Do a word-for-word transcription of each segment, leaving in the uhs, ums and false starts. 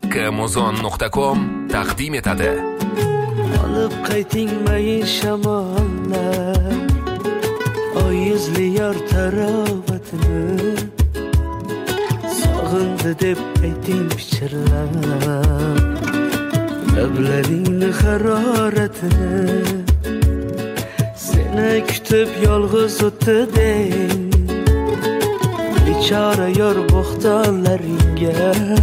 Amazon nuqta com taqdim etadi. Olib qayting mayin shamollar, oyizli yor tarovatini, sog'indi deb ayting pichirlab, lablaringni haroratini, seni kutib yolg'iz o'tding, bechora yor bo'xtonlaringga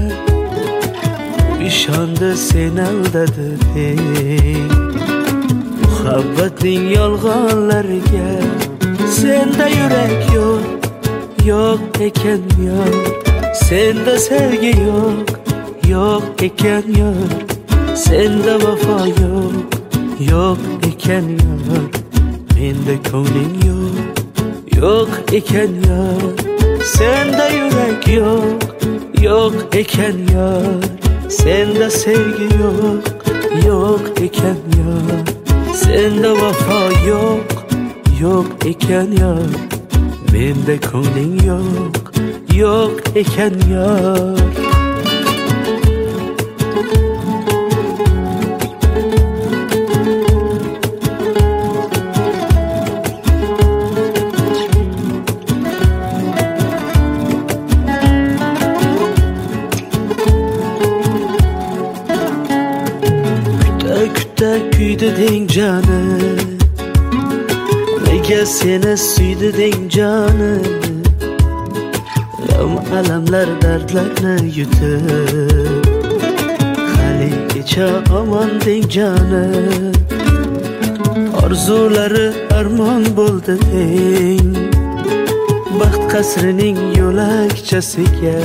ishondi sen aldadi deng. Muhabbatning yolg'onlariga senda yurak yo'q, yo'q ekan yor. Senda sevgi yo'q, yo'q ekan yor. Senda vafo yo'q, yo'q ekan yor. Menda ko'ngling yo'q, yo'q ekan yor. Senda yurak yo'q, yo'q ekan yor. Senda sevgi yo'q, yo'q ekan yor. Senda vafo yo'q, yo'q ekan yor. Menda ko'ngling yo'q, yo'q ekan yor. Kuydi deng jonim, nega seni suydi deng jonim. G'am alamlar dardlarni yutib, haligacha omon deng jonim. Orzulari armon bo'ldi deng, baxt qasrining yo'lakchasiga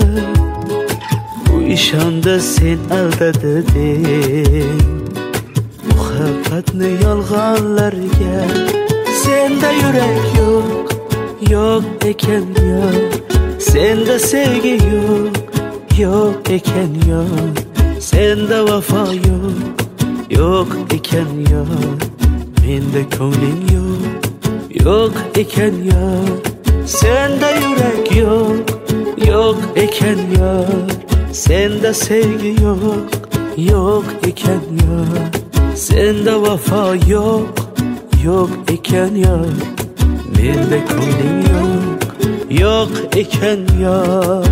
u ishonda sen aldadi deng. Muhabbatni yolg'onlarga senda yurak yo'q, yo'q ekan yor. Senda sevgi yo'q, yo'q ekan yor. Senda vafo yo'q, yo'q ekan yor. Menda ko'ngling yo'q, yo'q ekan yor. Senda yurak yo'q, yo'q ekan yor. Senda sevgi yo'q, yo'q ekan yor. Senda vafo yo'q, yo'q ekan yor. Menda ko'ngling yo'q, yo'q ekan yor.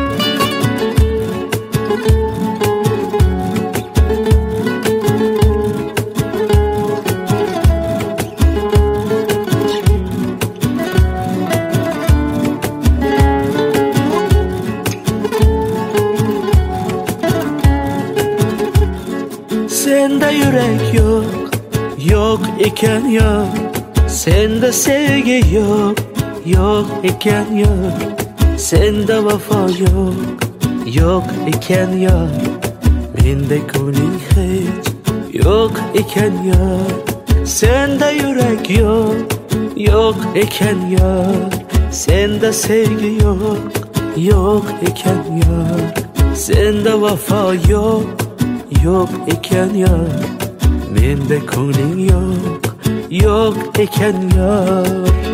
Senda yurak yo'q, yo'q ekan yor. Senda sevgi yo'q, yo'q ekan yor. Senda vafo yo'q, yo'q ekan yor. Menda ko'ngling hech yo'q ekan yor. Senda yurak yo'q, yo'q ekan yor. Senda sevgi yo'q, yo'q ekan yor. Senda vafo yo'q, yo'q ekan yor. Menda ko'ngling yo'q, yo'q ekan yor.